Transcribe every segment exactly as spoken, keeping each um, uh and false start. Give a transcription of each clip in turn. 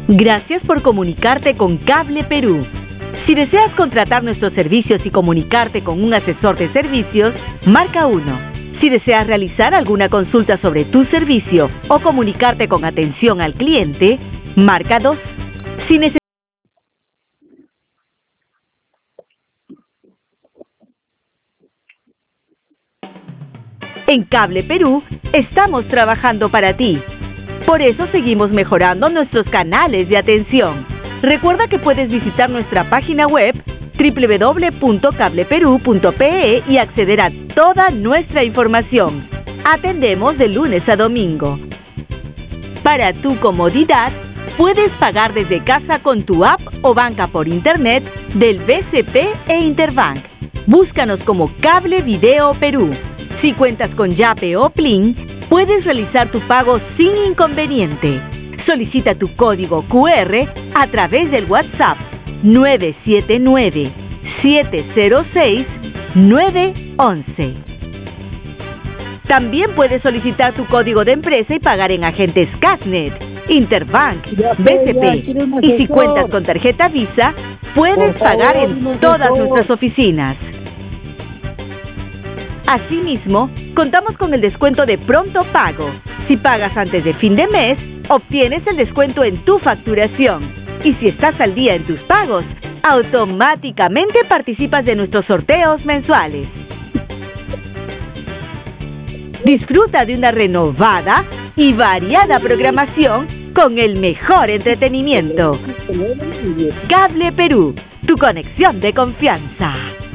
Gracias por comunicarte con Cable Perú. Si deseas contratar nuestros servicios y comunicarte con un asesor de servicios, marca uno. Si deseas realizar alguna consulta sobre tu servicio o comunicarte con atención al cliente, marca dos. Si necesitas En Cable Perú, estamos trabajando para ti. Por eso seguimos mejorando nuestros canales de atención. Recuerda que puedes visitar nuestra página web doble u doble u doble u punto cable perú punto pe e y acceder a toda nuestra información. Atendemos de lunes a domingo. Para tu comodidad, puedes pagar desde casa con tu app o banca por internet del B C P e Interbank. Búscanos como Cable Video Perú. Si cuentas con Yape o Plin, puedes realizar tu pago sin inconveniente. Solicita tu código cu erre a través del WhatsApp nueve siete nueve, siete cero seis, nueve uno uno. También puedes solicitar tu código de empresa y pagar en agentes Casnet, Interbank, B C P. Y si cuentas con tarjeta Visa, puedes pagar en todas nuestras oficinas. Asimismo, contamos con el descuento de pronto pago. Si pagas antes de fin de mes, obtienes el descuento en tu facturación. Y si estás al día en tus pagos, automáticamente participas de nuestros sorteos mensuales. Disfruta de una renovada y variada programación con el mejor entretenimiento. Cable Perú, tu conexión de confianza.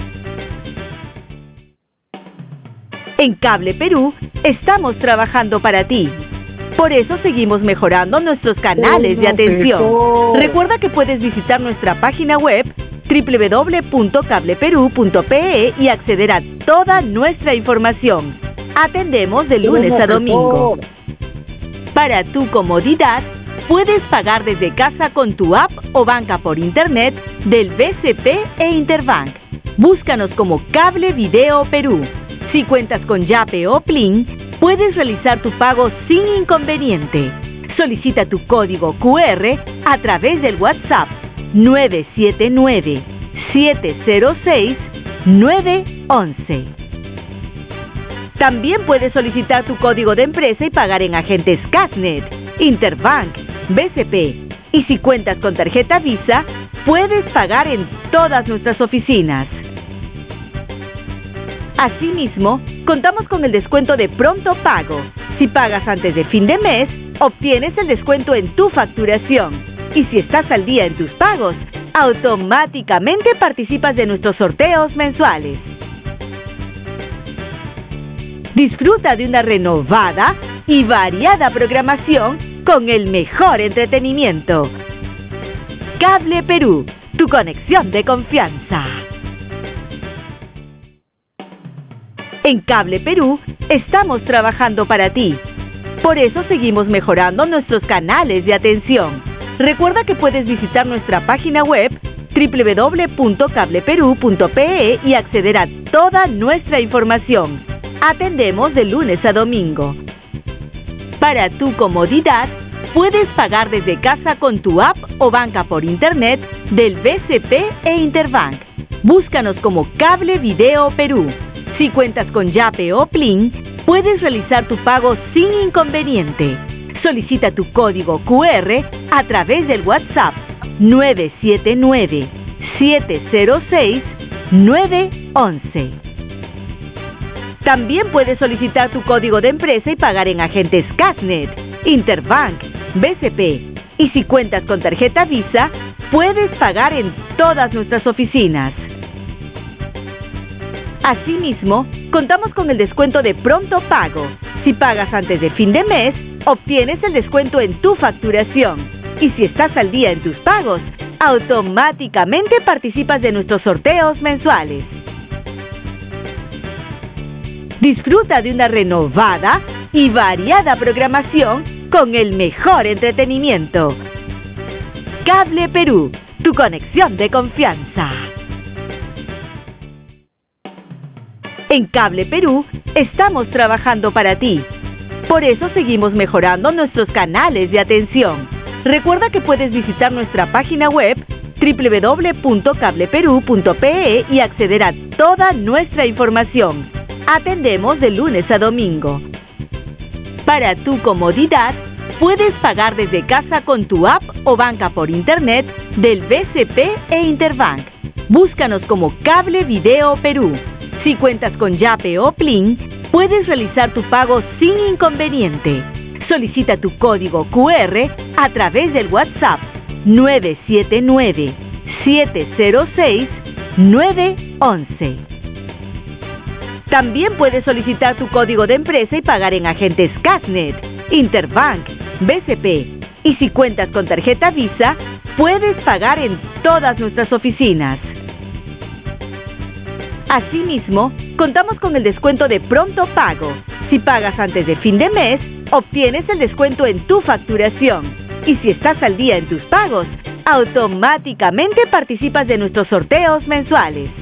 En Cable Perú, estamos trabajando para ti. Por eso seguimos mejorando nuestros canales de atención. Recuerda que puedes visitar nuestra página web doble u doble u doble u punto cable perú punto pe e y acceder a toda nuestra información. Atendemos de lunes a domingo. Para tu comodidad, puedes pagar desde casa con tu app o banca por internet del B C P e Interbank. Búscanos como Cable Video Perú. Si cuentas con Yape o Plin, puedes realizar tu pago sin inconveniente. Solicita tu código cu erre a través del WhatsApp nueve siete nueve, siete cero seis, nueve uno uno. También puedes solicitar tu código de empresa y pagar en agentes Casnet, Interbank, B C P. Y si cuentas con tarjeta Visa, puedes pagar en todas nuestras oficinas. Asimismo, contamos con el descuento de pronto pago. Si pagas antes de fin de mes, obtienes el descuento en tu facturación. Y si estás al día en tus pagos, automáticamente participas de nuestros sorteos mensuales. Disfruta de una renovada y variada programación con el mejor entretenimiento. Cable Perú, tu conexión de confianza. En Cable Perú, estamos trabajando para ti. Por eso seguimos mejorando nuestros canales de atención. Recuerda que puedes visitar nuestra página web doble u doble u doble u punto cable perú punto pe e y acceder a toda nuestra información. Atendemos de lunes a domingo. Para tu comodidad, puedes pagar desde casa con tu app o banca por internet del B C P e Interbank. Búscanos como Cable Video Perú. Si cuentas con Yape o Plin, puedes realizar tu pago sin inconveniente. Solicita tu código cu erre a través del WhatsApp nueve siete nueve, siete cero seis, nueve uno uno. También puedes solicitar tu código de empresa y pagar en agentes Casnet, Interbank, B C P. Y si cuentas con tarjeta Visa, puedes pagar en todas nuestras oficinas. Asimismo, contamos con el descuento de pronto pago. Si pagas antes de fin de mes, obtienes el descuento en tu facturación. Y si estás al día en tus pagos, automáticamente participas de nuestros sorteos mensuales. Disfruta de una renovada y variada programación con el mejor entretenimiento. Cable Perú, tu conexión de confianza. En Cable Perú, estamos trabajando para ti. Por eso seguimos mejorando nuestros canales de atención. Recuerda que puedes visitar nuestra página web doble u doble u doble u punto cable perú punto pe e y acceder a toda nuestra información. Atendemos de lunes a domingo. Para tu comodidad, puedes pagar desde casa con tu app o banca por internet del B C P e Interbank. Búscanos como Cable Video Perú. Si cuentas con Yape o Plin, puedes realizar tu pago sin inconveniente. Solicita tu código cu erre a través del WhatsApp nueve siete nueve, siete cero seis, nueve once. También puedes solicitar tu código de empresa y pagar en agentes Casnet, Interbank, B C P. Y si cuentas con tarjeta Visa, puedes pagar en todas nuestras oficinas. Asimismo, contamos con el descuento de pronto pago. Si pagas antes de fin de mes, obtienes el descuento en tu facturación. Y si estás al día en tus pagos, automáticamente participas de nuestros sorteos mensuales.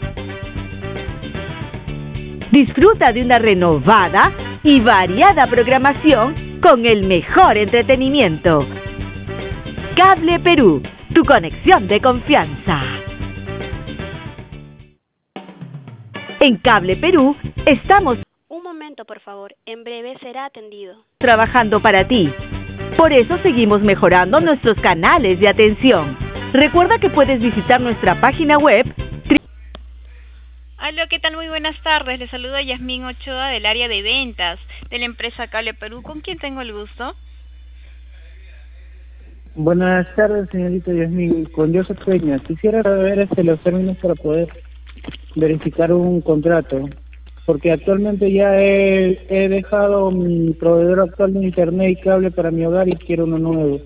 Disfruta de una renovada y variada programación con el mejor entretenimiento. Cable Perú, tu conexión de confianza. En Cable Perú estamos Un momento, por favor. En breve será atendido. trabajando para ti. Por eso seguimos mejorando nuestros canales de atención. Recuerda que puedes visitar nuestra página web. Aló, ¿qué tal? Muy buenas tardes. Les saluda Yasmín Ochoa del área de ventas de la empresa Cable Perú. ¿Con quién tengo el gusto? Buenas tardes, señorita Yasmín. Con Joseph Peña. Quisiera saber este, los términos para poder verificar un contrato. Porque actualmente ya he, he dejado mi proveedor actual de internet y cable para mi hogar y quiero uno nuevo.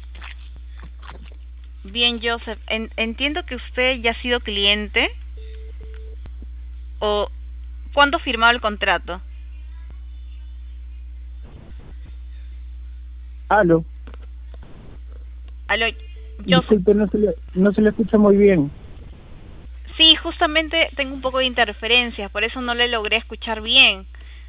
Bien, Joseph. En, entiendo que usted ya ha sido cliente. ¿O cuándo ha firmado el contrato? Aló. Aló, Joseph. Disculpe, no se le, no se le escucha muy bien. Sí, justamente tengo un poco de interferencias, por eso no le logré escuchar bien.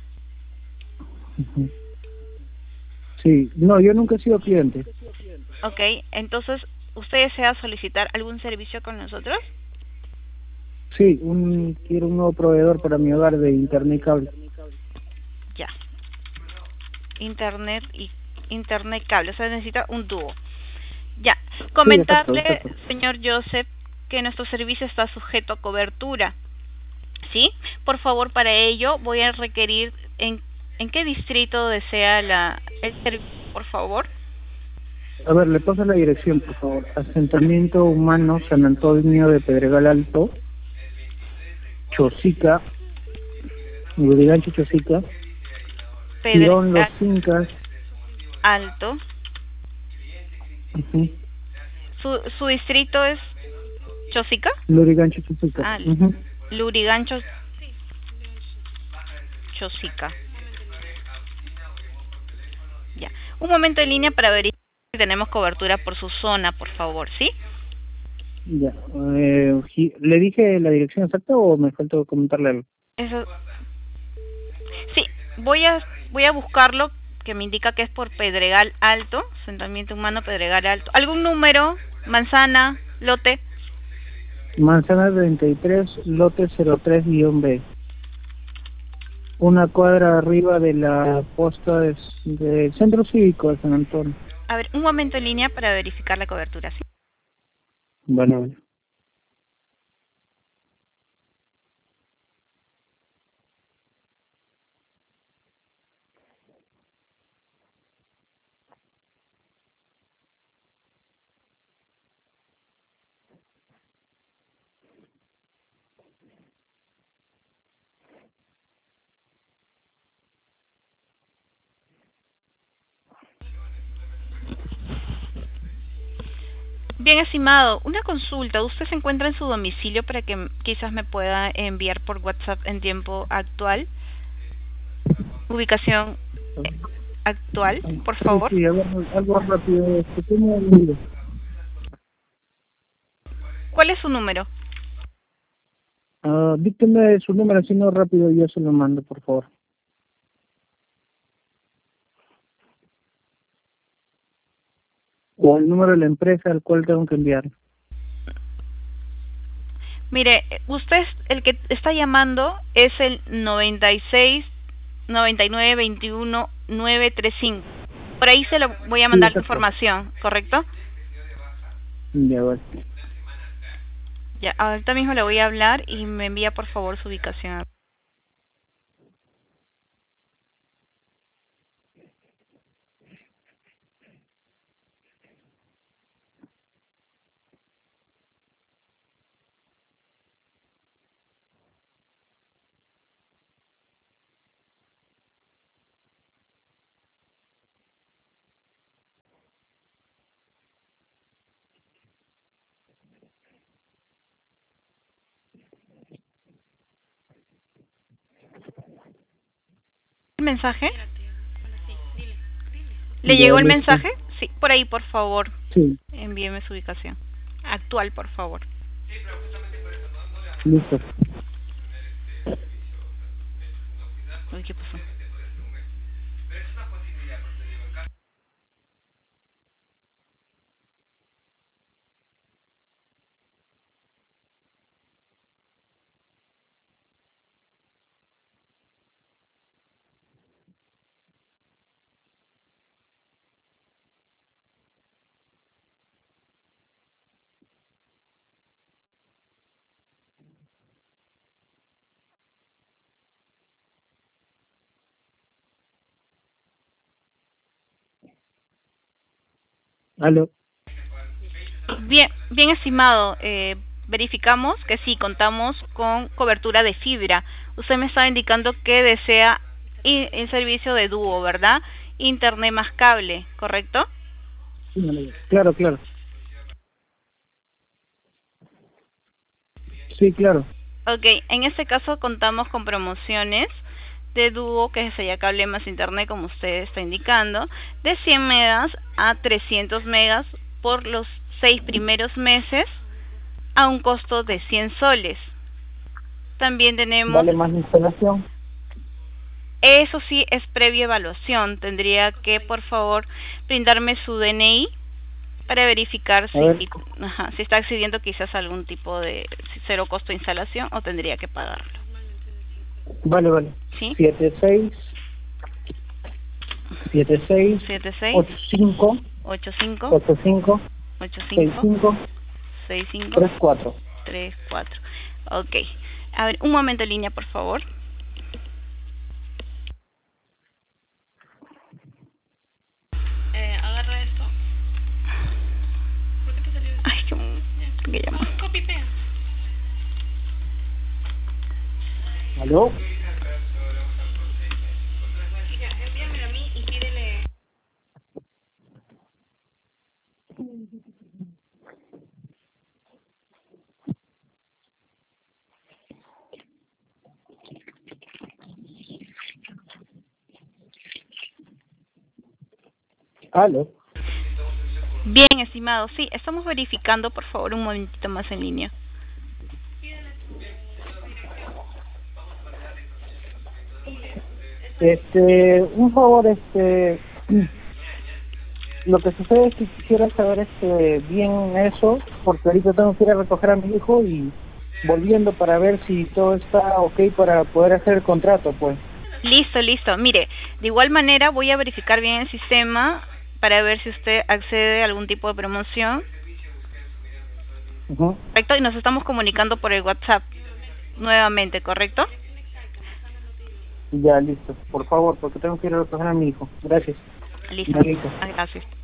Sí, no, yo nunca he sido cliente. Ok, entonces, ¿usted desea solicitar algún servicio con nosotros? Sí, un, quiero un nuevo proveedor para mi hogar de internet y cable. Ya. Internet y internet cable, o sea, necesita un dúo. Ya. Comentarle, Sí, exacto, exacto. señor Joseph, que nuestro servicio está sujeto a cobertura. ¿Sí? Por favor, para ello voy a requerir en, en qué distrito desea la el servicio, por favor. A ver, le paso la dirección, por favor. Asentamiento Humano San Antonio de Pedregal Alto, Chosica, Lurigancho Chosica, Tirón Los Pedregal Incas. Alto. Uh-huh. Su su distrito es Chosica. Lurigancho Chosica. Ah, Uh-huh. Lurigancho Chosica. Ya. Un momento en línea para verificar si tenemos cobertura por su zona, por favor, ¿sí? Ya. Eh, ¿Le dije la dirección exacta o me faltó comentarle algo? Eso. Sí, voy a voy a buscarlo, que me indica que es por Pedregal Alto, asentamiento humano Pedregal Alto. ¿Algún número, manzana, lote? Manzana treinta y tres, lote cero tres guión B. Una cuadra arriba de la posta de- del Centro Cívico de San Antonio. A ver, un momento en línea para verificar la cobertura, ¿sí? Bueno, bueno. Bien, estimado, una consulta. ¿Usted se encuentra en su domicilio para que m- quizás me pueda enviar por WhatsApp en tiempo actual? Ubicación eh, actual, por favor. Sí, sí, a ver, algo rápido. Este, ¿cómo le- ¿Cuál es su número? Ah, dícteme su número, si no rápido yo se lo mando, por favor. o el número de la empresa al cual tengo que enviar. Mire, usted, el que está llamando es el noventa y seis, noventa y nueve, veintiuno, nueve treinta y cinco. Por ahí se lo voy a mandar Sí, la información, ¿correcto? Ya, vale. Ya, ahorita mismo le voy a hablar y me envía por favor su ubicación. ¿El mensaje? ¿Le Ya, llegó el listo. mensaje? Sí, por ahí por favor. Sí, Envíeme su ubicación actual, por favor. listo. Uy, ¿qué pasó? Aló. Bien, bien estimado, eh, verificamos que sí, contamos con cobertura de fibra. Usted me estaba indicando que desea i- el servicio de dúo, ¿verdad? Internet más cable, ¿correcto? Sí, me lo digo. Claro, claro. Sí, claro. Ok, en este caso contamos con promociones de dúo, que sería cable más internet, como usted está indicando, de cien megas a trescientos megas por los seis primeros meses a un costo de cien soles. También tenemos, ¿Vale más la instalación? eso sí es previa evaluación, tendría que por favor brindarme su D N I para verificar A ver. si, ajá, si está accediendo quizás a algún tipo de cero costo de instalación o tendría que pagarlo. Vale, vale. ¿Sí? siete seis, siete seis, siete seis, ocho cinco, ocho cinco, ocho cinco, ocho seis cinco, cinco, seis cinco, tres cuatro. tres cuatro. Ok. A ver, un momento en línea, por favor. Eh, agarra esto. ¿Por qué te salió? Ay, qué, qué llama. Copy pega. ¿Aló? Ya, envíamelo a mí y pídele. ¿Aló? Bien, estimado. Sí, estamos verificando, por favor, un momentito más en línea. Este, un favor, este, lo que sucede es que quisiera saber este bien eso, porque ahorita tengo que ir a recoger a mi hijo y volviendo para ver si todo está ok para poder hacer el contrato, pues. Listo, listo. Mire, de igual manera voy a verificar bien el sistema para ver si usted accede a algún tipo de promoción. Ujú. Correcto, y nos estamos comunicando por el WhatsApp nuevamente, ¿correcto? Ya, listo. Por favor, porque tengo que ir a recoger a mi hijo. Gracias. Listo. Marito. Ah, gracias.